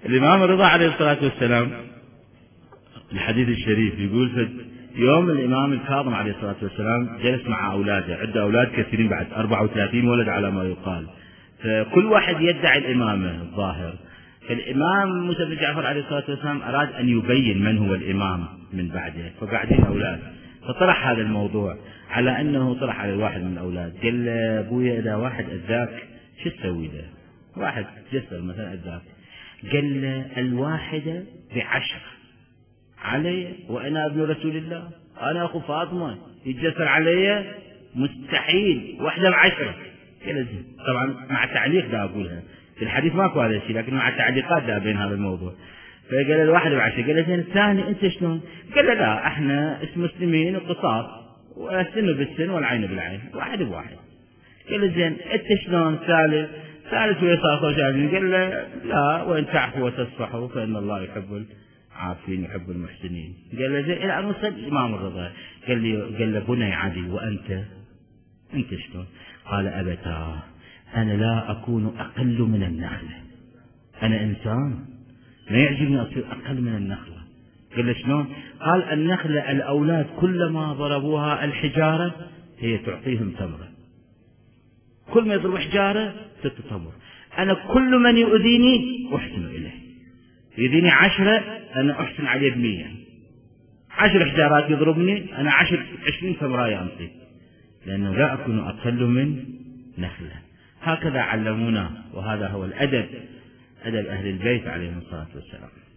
الإمام الرضا عليه الصلاة والسلام الحديث الشريف يقول في يوم الإمام الكاظم عليه الصلاة والسلام جلس مع أولاده، عنده أولاد كثيرين بعد 34 ولد على ما يقال، فكل واحد يدعي الإمامة الظاهر. فالإمام موسى بن جعفر عليه الصلاة والسلام أراد أن يبين من هو الإمام من بعده، فقاعدين أولاد، فطرح هذا الموضوع على أنه طرح على الواحد من الأولاد، قال له أبويا إذا واحد أذاك شو تسوي له؟ واحد جسر مثلا أذاك، قال له الواحدة ب10 علي وأنا ابن رسول الله، أنا أخو فاطمة يتجسر علي مستحيل، واحدة ب10. قال طبعا مع تعليق دا أقولها في الحديث ماكو هذا الشيء، لكن مع تعليقات دا بين هذا الموضوع. فقال له الواحد ب10، قال له زين الثاني أنت شلون؟ قال له لا احنا مسلمين قصاص، والسن بالسن والعين بالعين، واحد بواحد. قال له زين أنت شلون؟ ثالث ويصاص وجاهدين. قال له لا وإن تعفوا وتصفحوا فإن الله يحب العافين يحب المحسنين. قال له زين إلى أن وصل الإمام الرضا، قال له بني علي وأنت شلون؟ قال أبتاه أنا لا أكون أقل من النخلة، أنا إنسان ما يعجبني أصير أقل من النخلة. قال له شلون؟ قال النخلة الأولاد كلما ضربوها الحجارة هي تعطيهم تمرة، كل ما يضرب حجارة 6 تمر. أنا كل من يؤذيني أحسن إليه، يؤذيني 10 أنا أحسن عليه 100. 10 حجارات يضربني أنا 20 تمراية أمضي، لأنه لا أكون أقل من نخلة. هكذا علمونا، وهذا هو الأدب، أدب أهل البيت عليهم الصلاة والسلام.